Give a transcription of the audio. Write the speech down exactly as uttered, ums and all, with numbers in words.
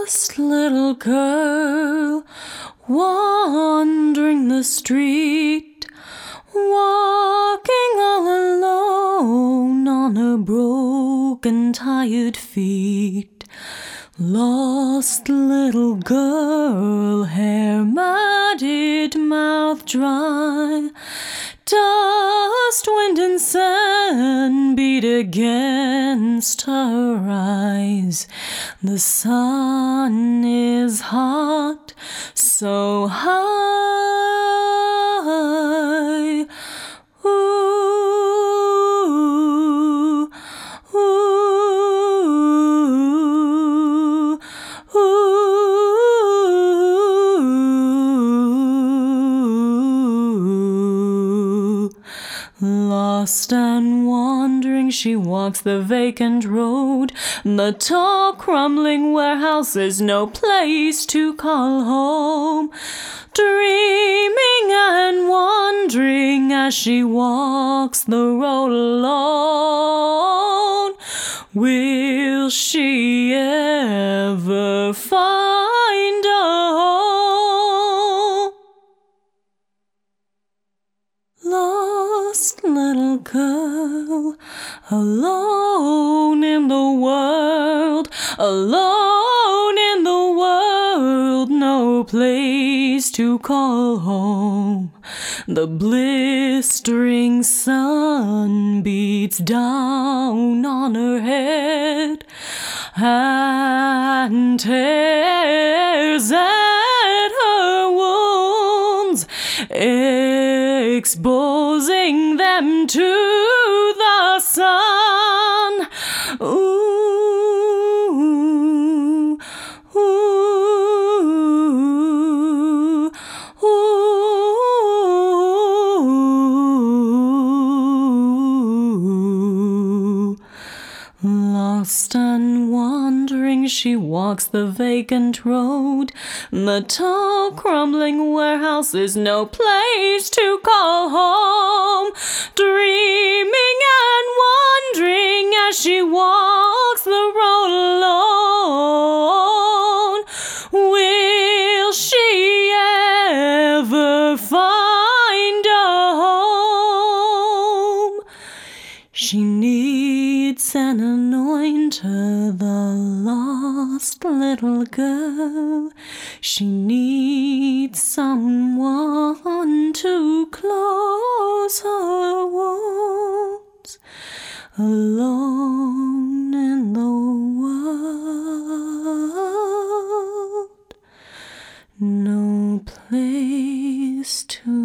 lost little girl wandering the street, walking all alone on her broken, tired feet. Lost little girl, hair matted, mouth dry, dust, wind, and sand beat against her eyes. The sun is hot, so high. Ooh, ooh, ooh. Lost and wandering, she walks the vacant road, the tall crumbling warehouses, no place to call home. Dreaming and wandering as she walks the road alone, will she ever find a home? Lost little girl, alone in the world, alone in the world, no place to call home. The blistering sun beats down on her head and tears at her wounds, exposing them to the sun. Ooh, ooh, ooh. Lost and wandering, she walks the vacant road, the tall crumbling warehouses, no place to call home. Dreaming and wandering as she walks the road alone, will she ever find a home? She needs an anointer, the lost little girl. She needs someone to close her wounds. Alone in the world, no place to